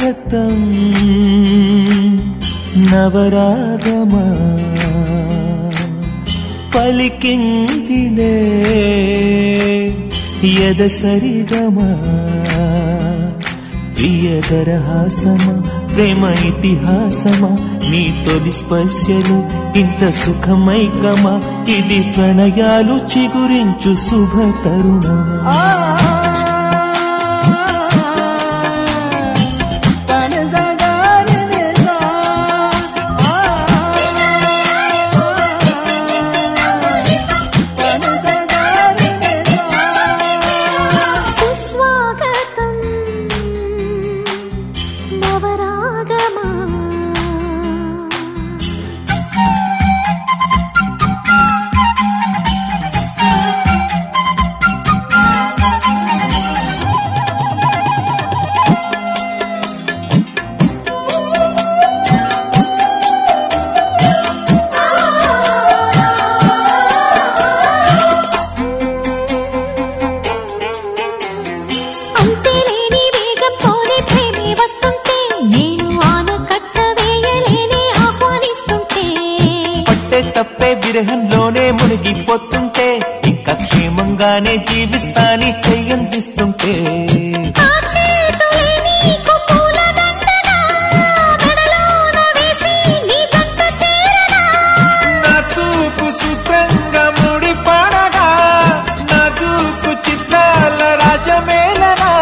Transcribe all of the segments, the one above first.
సుస్వాగతం నవరాగమా పలికిందిలే ఎదసరిగమా ప్రియదరహాసమా ప్రేమ ఇతిహాసమా నీ తొలి స్పర్శలు ఇంత సుఖమైకమా ఇది ప్రణయాలు చిగురించు శుభ తరుణమా విరహంలోనే మునిగిపోతుంటే ఇంకా క్షేమంగానే జీవిస్తాని చెయ్యందిస్తుంటే నా చూపు సూత్రంగా ముడిపడగా నా చూపు చిత్రాల రాజమేళనా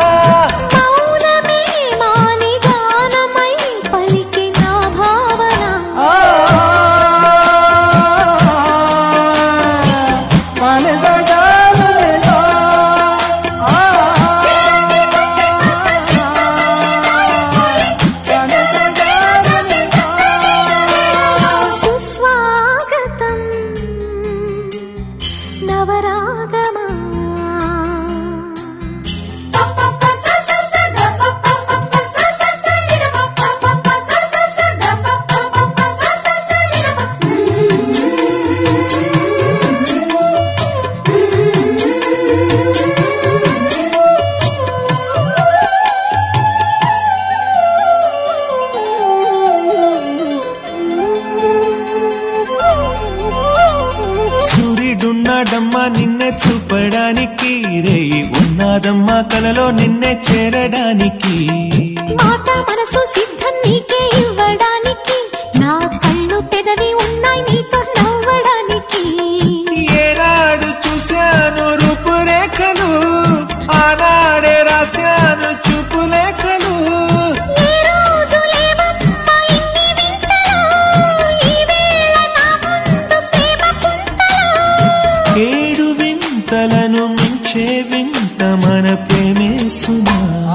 ఉన్నాడమ్మా నిన్నే చూపడానికి రేయి ఉన్నాదమ్మా కలలో నిన్నే చేరడానికి మాట మనసు సిద్ధం నీకే ఇవ్వడానికి నా కళ్ళు పెదవి ఉన్నాయి నీతో నవ్వడానికి ఏనాడు చూశాను రూపురేఖలు ఆనాడే రాశాను చూపులేఖలు ఏడు వింతలను మించే వింత మన ప్రేమే సుమా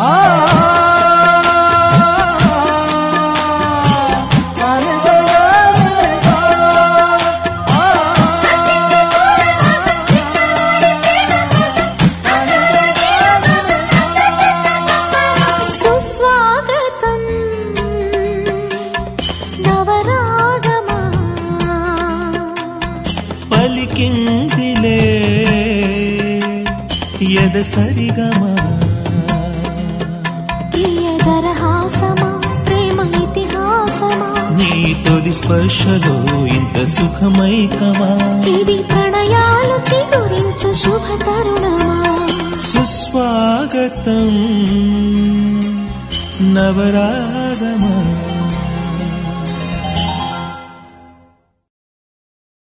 సుస్వాగతం నవరాగమా పలికిందిలే ఎదసరిగమా ప్రియదరహాసమా ప్రేమ ఇతిహాసమా నీ తొలి స్పర్శలో ఇంత సుఖమైకమా ఇది ప్రణయాలు చిగురించు శుభ తరుణమా సుస్వాగతం నవరాగమా